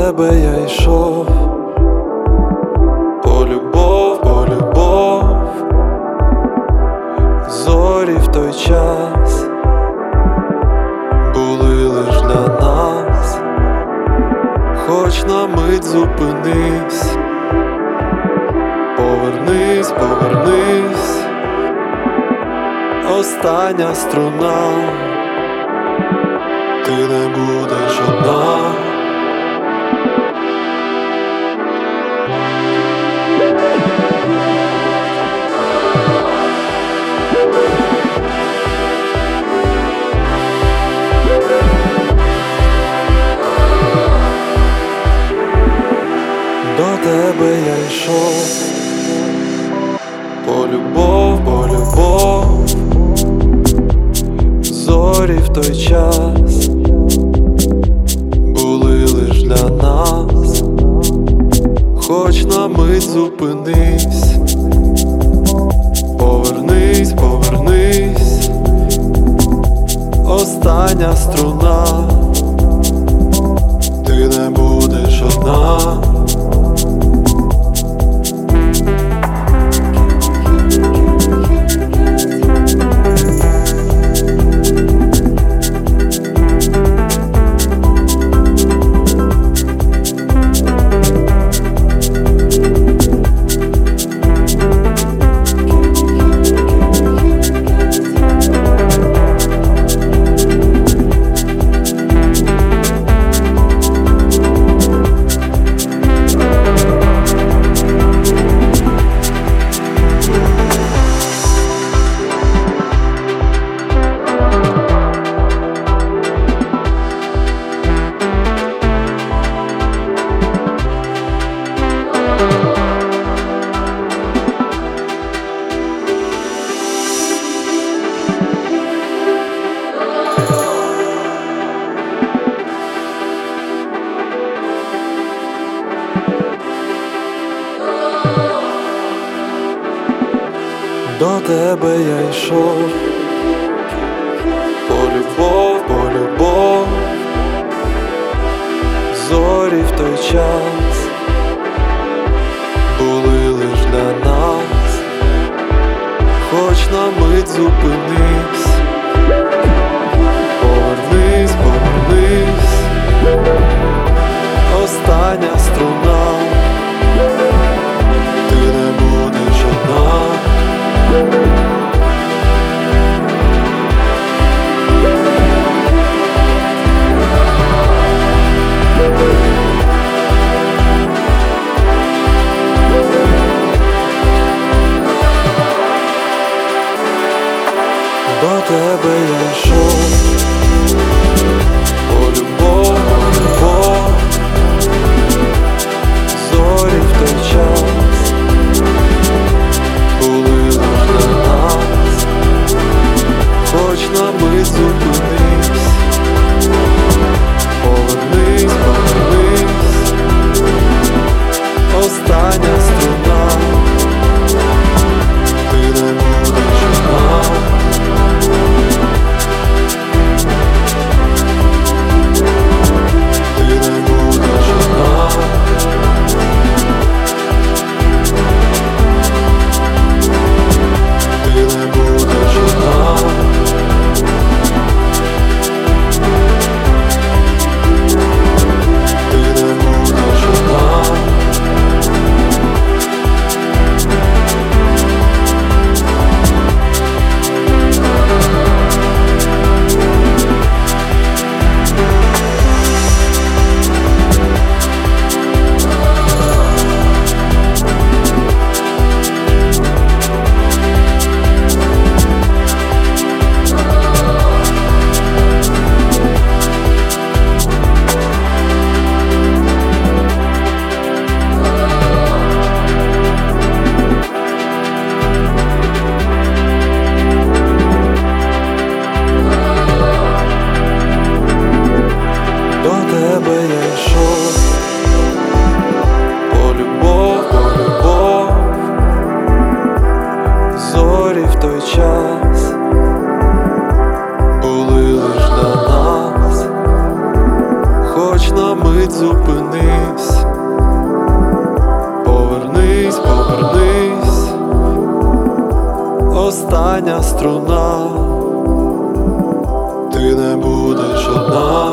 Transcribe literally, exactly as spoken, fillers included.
тебе я йшов, по любов, по любов, зорі в той час були лиш для нас. Хоч на мить зупинись, повернись, повернись, остання струна, ти не будеш одна. До тебе я йшов, по любов, по любов, зорі в той час були лиш для нас. Хоч на мить зупинись, повернись, повернись, остання струна, ти не будеш одна. До тебе я йшов, по любов, по любов, зорі в той час були лиш для нас. Хоч на мить зупинись, повернись, повернись, остання струна, ти не будеш одна. струна, ти не будеш одна.